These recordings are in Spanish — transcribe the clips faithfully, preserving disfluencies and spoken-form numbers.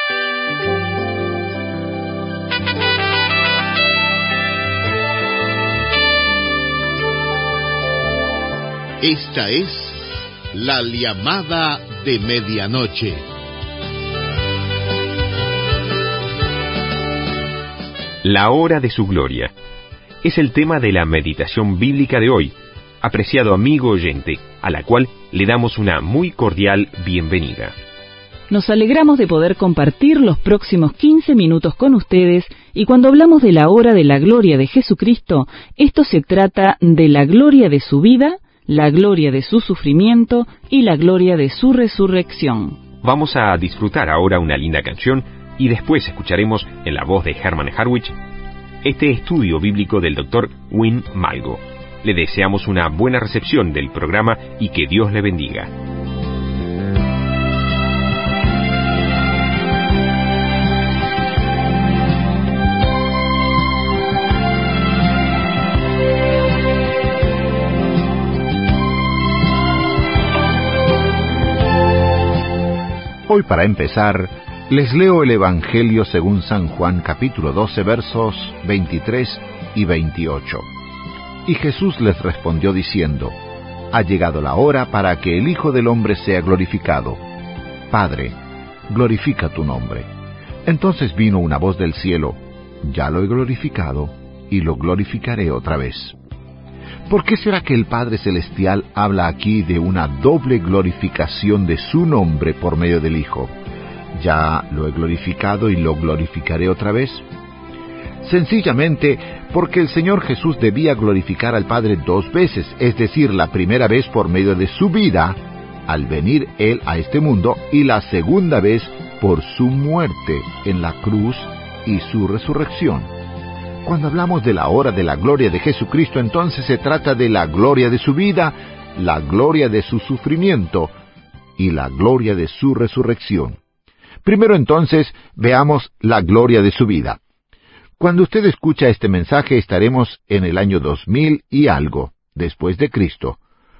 Esta es la llamada de medianoche. La hora de su gloria es el tema de la meditación bíblica de hoy, apreciado amigo oyente, a la cual le damos una muy cordial bienvenida. Nos alegramos de poder compartir los próximos quince minutos con ustedes, y cuando hablamos de la hora de la gloria de Jesucristo, esto se trata de la gloria de su vida, la gloria de su sufrimiento y la gloria de su resurrección. Vamos a disfrutar ahora una linda canción y después escucharemos en la voz de Herman Harwich este estudio bíblico del doctor Win Malgo. Le deseamos una buena recepción del programa y que Dios le bendiga. Hoy, para empezar, les leo el Evangelio según San Juan, capítulo doce, versos veintitrés y veintiocho. Y Jesús les respondió diciendo: Ha llegado la hora para que el Hijo del Hombre sea glorificado. Padre, glorifica tu nombre. Entonces vino una voz del cielo: Ya lo he glorificado, y lo glorificaré otra vez. ¿Por qué será que el Padre Celestial habla aquí de una doble glorificación de su nombre por medio del Hijo? Ya lo he glorificado y lo glorificaré otra vez. Sencillamente porque el Señor Jesús debía glorificar al Padre dos veces, es decir, la primera vez por medio de su vida, al venir Él a este mundo, y la segunda vez por su muerte en la cruz y su resurrección. Cuando hablamos de la hora de la gloria de Jesucristo, entonces se trata de la gloria de su vida, la gloria de su sufrimiento y la gloria de su resurrección. Primero entonces, veamos la gloria de su vida. Cuando usted escucha este mensaje, estaremos en el año dos mil y algo, después de Cristo.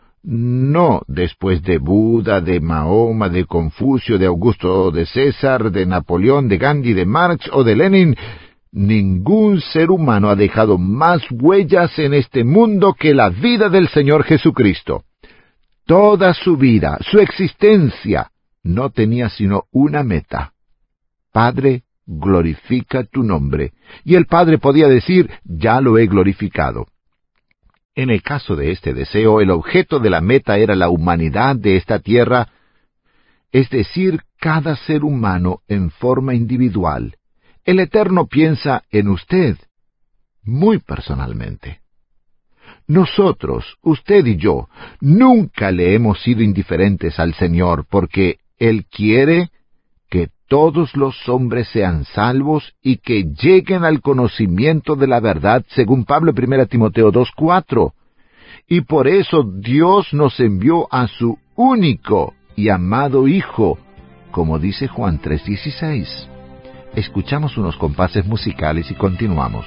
No después de Buda, de Mahoma, de Confucio, de Augusto, de César, de Napoleón, de Gandhi, de Marx o de Lenin. Ningún ser humano ha dejado más huellas en este mundo que la vida del Señor Jesucristo. Toda su vida, su existencia, no tenía sino una meta: Padre, glorifica tu nombre. Y el Padre podía decir: ya lo he glorificado. En el caso de este deseo, el objeto de la meta era la humanidad de esta tierra, es decir, cada ser humano en forma individual. El Eterno piensa en usted, muy personalmente. Nosotros, usted y yo, nunca le hemos sido indiferentes al Señor, porque Él quiere que todos los hombres sean salvos y que lleguen al conocimiento de la verdad, según Pablo en primera Timoteo dos cuatro. Y por eso Dios nos envió a su único y amado Hijo, como dice Juan tres dieciséis. Escuchamos unos compases musicales y continuamos.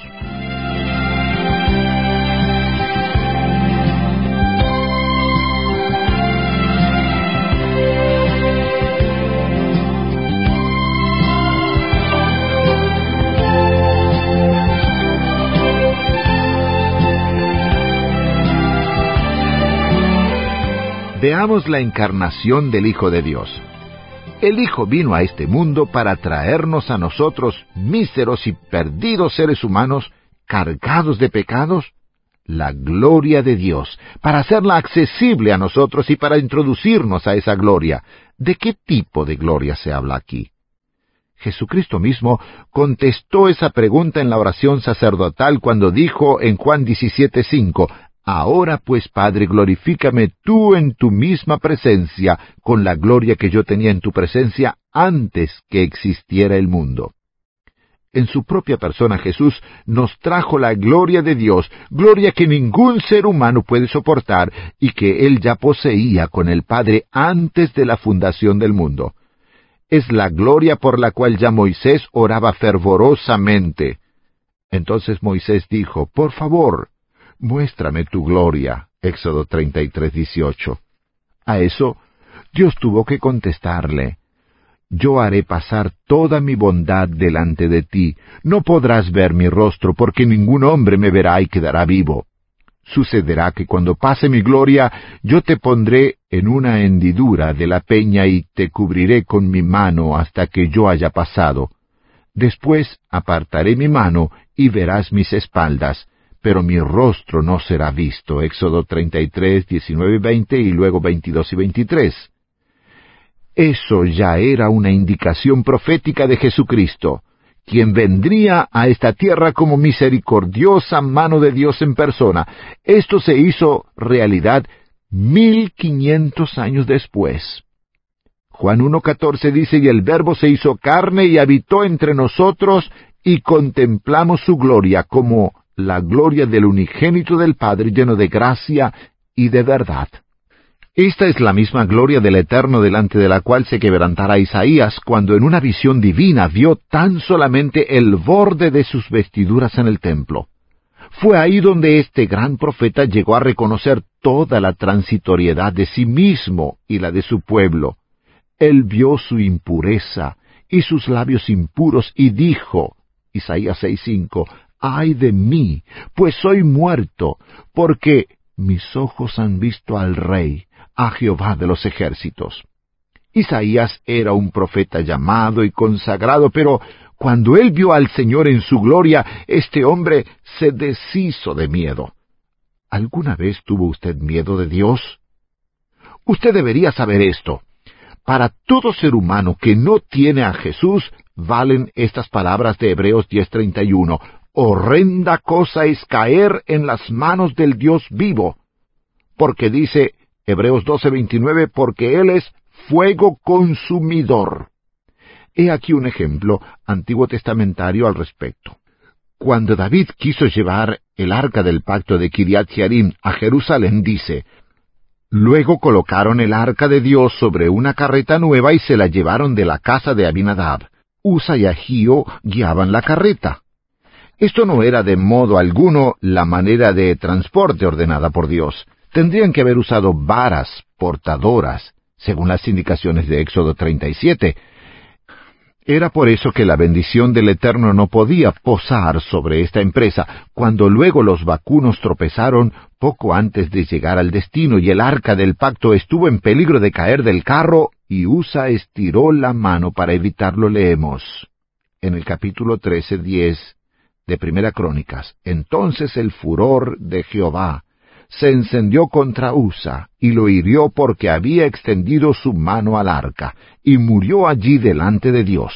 Veamos la encarnación del Hijo de Dios. El Hijo vino a este mundo para traernos a nosotros, míseros y perdidos seres humanos, cargados de pecados, la gloria de Dios, para hacerla accesible a nosotros y para introducirnos a esa gloria. ¿De qué tipo de gloria se habla aquí? Jesucristo mismo contestó esa pregunta en la oración sacerdotal cuando dijo en Juan diecisiete cinco, Ahora pues, Padre, glorifícame tú en tu misma presencia, con la gloria que yo tenía en tu presencia antes que existiera el mundo. En su propia persona Jesús nos trajo la gloria de Dios, gloria que ningún ser humano puede soportar y que Él ya poseía con el Padre antes de la fundación del mundo. Es la gloria por la cual ya Moisés oraba fervorosamente. Entonces Moisés dijo, por favor, muéstrame tu gloria. Éxodo treinta y tres dieciocho. A eso, Dios tuvo que contestarle, yo haré pasar toda mi bondad delante de ti. No podrás ver mi rostro, porque ningún hombre me verá y quedará vivo. Sucederá que cuando pase mi gloria, yo te pondré en una hendidura de la peña y te cubriré con mi mano hasta que yo haya pasado. Después apartaré mi mano y verás mis espaldas, pero mi rostro no será visto. Éxodo treinta y tres, diecinueve y veinte, y luego veintidós y veintitrés. Eso ya era una indicación profética de Jesucristo, quien vendría a esta tierra como misericordiosa mano de Dios en persona. Esto se hizo realidad mil quinientos años después. Juan uno catorce dice, y el Verbo se hizo carne y habitó entre nosotros, y contemplamos su gloria como la gloria del unigénito del Padre, lleno de gracia y de verdad. Esta es la misma gloria del Eterno delante de la cual se quebrantara Isaías cuando en una visión divina vio tan solamente el borde de sus vestiduras en el templo. Fue ahí donde este gran profeta llegó a reconocer toda la transitoriedad de sí mismo y la de su pueblo. Él vio su impureza y sus labios impuros y dijo, Isaías seis cinco, «Ay de mí, pues soy muerto, porque mis ojos han visto al Rey, a Jehová de los ejércitos». Isaías era un profeta llamado y consagrado, pero cuando él vio al Señor en su gloria, este hombre se deshizo de miedo. ¿Alguna vez tuvo usted miedo de Dios? Usted debería saber esto. Para todo ser humano que no tiene a Jesús, valen estas palabras de Hebreos diez treinta y uno. Horrenda cosa es caer en las manos del Dios vivo. Porque dice Hebreos doce veintinueve, porque Él es fuego consumidor. He aquí un ejemplo antiguo testamentario al respecto. Cuando David quiso llevar el arca del pacto de Kiriat Jearim a Jerusalén, dice, luego colocaron el arca de Dios sobre una carreta nueva y se la llevaron de la casa de Abinadab. Usa y Ahío guiaban la carreta. Esto no era de modo alguno la manera de transporte ordenada por Dios. Tendrían que haber usado varas portadoras, según las indicaciones de Éxodo treinta y siete. Era por eso que la bendición del Eterno no podía posar sobre esta empresa, cuando luego los vacunos tropezaron poco antes de llegar al destino y el arca del pacto estuvo en peligro de caer del carro, y Usa estiró la mano para evitarlo. Leemos en el capítulo trece, diez de Primera Crónicas, entonces el furor de Jehová se encendió contra Usa, y lo hirió porque había extendido su mano al arca, y murió allí delante de Dios.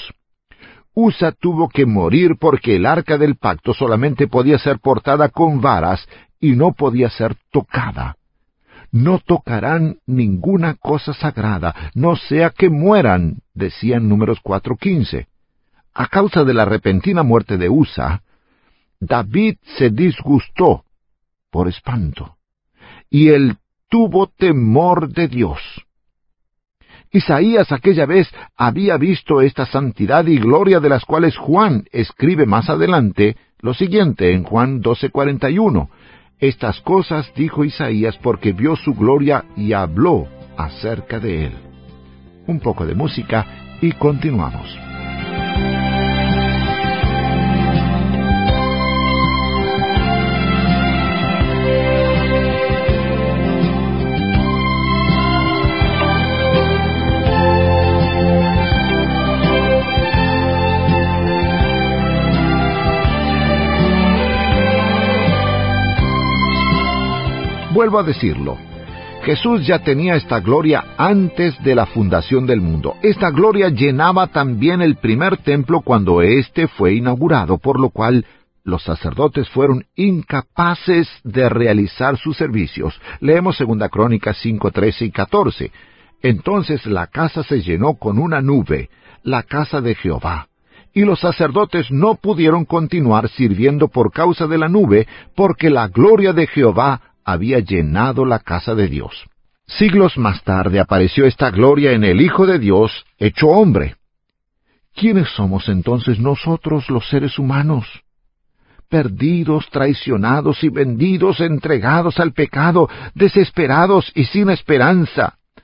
Usa tuvo que morir porque el arca del pacto solamente podía ser portada con varas, y no podía ser tocada. No tocarán ninguna cosa sagrada, no sea que mueran, decía en Números cuatro quince. A causa de la repentina muerte de Usa, David se disgustó por espanto, y él tuvo temor de Dios. Isaías aquella vez había visto esta santidad y gloria de las cuales Juan escribe más adelante lo siguiente en Juan doce cuarenta y uno. Estas cosas dijo Isaías porque vio su gloria y habló acerca de él. Un poco de música y continuamos. Vuelvo a decirlo, Jesús ya tenía esta gloria antes de la fundación del mundo. Esta gloria llenaba también el primer templo cuando éste fue inaugurado, por lo cual los sacerdotes fueron incapaces de realizar sus servicios. Leemos Segunda Crónicas cinco, trece y catorce. Entonces la casa se llenó con una nube, la casa de Jehová. Y los sacerdotes no pudieron continuar sirviendo por causa de la nube, porque la gloria de Jehová había llenado la casa de Dios. Siglos más tarde apareció esta gloria en el Hijo de Dios, hecho hombre. ¿Quiénes somos entonces nosotros los seres humanos? Perdidos, traicionados y vendidos, entregados al pecado, desesperados y sin esperanza.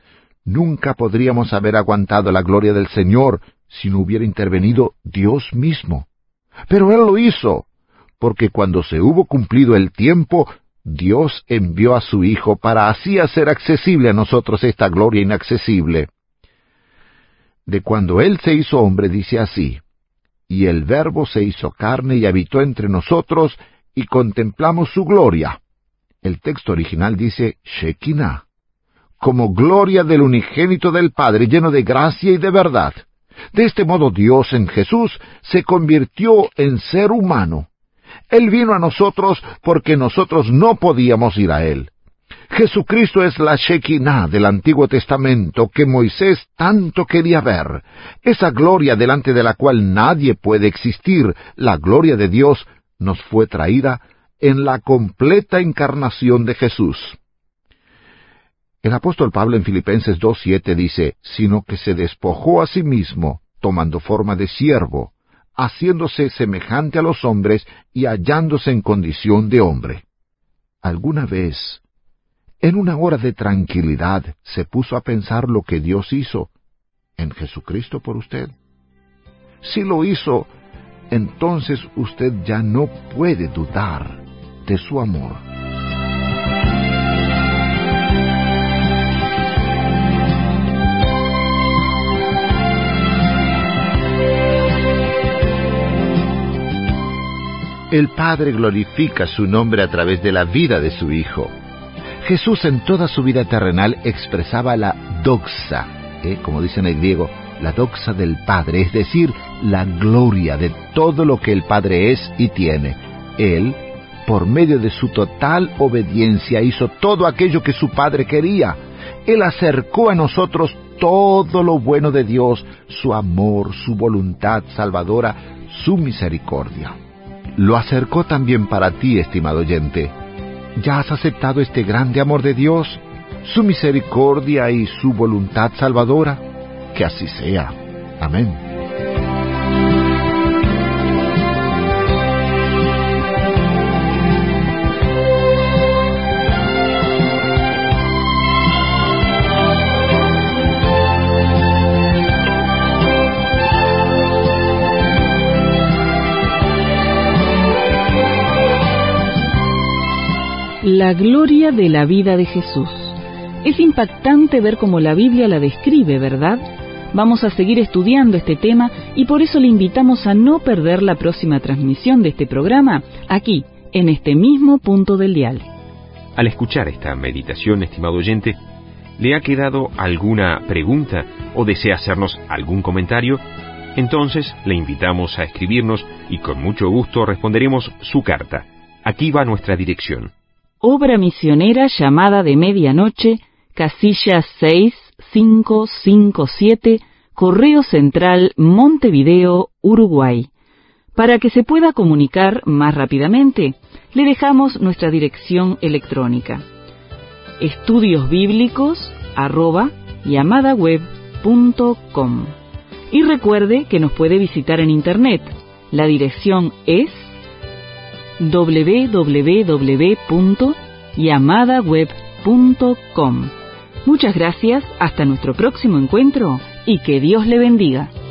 Nunca podríamos haber aguantado la gloria del Señor si no hubiera intervenido Dios mismo. Pero Él lo hizo, porque cuando se hubo cumplido el tiempo, Dios envió a su Hijo para así hacer accesible a nosotros esta gloria inaccesible. De cuando Él se hizo hombre, dice así: y el Verbo se hizo carne y habitó entre nosotros, y contemplamos su gloria. El texto original dice Shekinah, como gloria del unigénito del Padre, lleno de gracia y de verdad. De este modo Dios en Jesús se convirtió en ser humano. Él vino a nosotros porque nosotros no podíamos ir a Él. Jesucristo es la Shekinah del Antiguo Testamento que Moisés tanto quería ver. Esa gloria delante de la cual nadie puede existir, la gloria de Dios, nos fue traída en la completa encarnación de Jesús. El apóstol Pablo en Filipenses dos siete dice, sino que se despojó a sí mismo, tomando forma de siervo, haciéndose semejante a los hombres y hallándose en condición de hombre. ¿Alguna vez, en una hora de tranquilidad, se puso a pensar lo que Dios hizo en Jesucristo por usted? Si lo hizo, entonces usted ya no puede dudar de su amor. El Padre glorifica su nombre a través de la vida de su Hijo. Jesús en toda su vida terrenal expresaba la doxa, ¿eh? como dicen en griego, la doxa del Padre, es decir, la gloria de todo lo que el Padre es y tiene. Él, por medio de su total obediencia, hizo todo aquello que su Padre quería. Él acercó a nosotros todo lo bueno de Dios, su amor, su voluntad salvadora, su misericordia. Lo acercó también para ti, estimado oyente. ¿Ya has aceptado este grande amor de Dios, su misericordia y su voluntad salvadora? Que así sea. Amén. La gloria de la vida de Jesús. Es impactante ver cómo la Biblia la describe, ¿verdad? Vamos a seguir estudiando este tema y por eso le invitamos a no perder la próxima transmisión de este programa, aquí, en este mismo punto del dial. Al escuchar esta meditación, estimado oyente, ¿le ha quedado alguna pregunta o desea hacernos algún comentario? Entonces le invitamos a escribirnos y con mucho gusto responderemos su carta. Aquí va nuestra dirección. Obra Misionera Llamada de Medianoche, casilla seis cinco cinco siete, Correo Central, Montevideo, Uruguay. Para que se pueda comunicar más rápidamente, le dejamos nuestra dirección electrónica: estudiosbíblicos arroba llamadaweb punto com. Y recuerde que nos puede visitar en Internet. La dirección es doble u doble u doble u punto llamadaweb punto com. Muchas gracias, hasta nuestro próximo encuentro y que Dios le bendiga.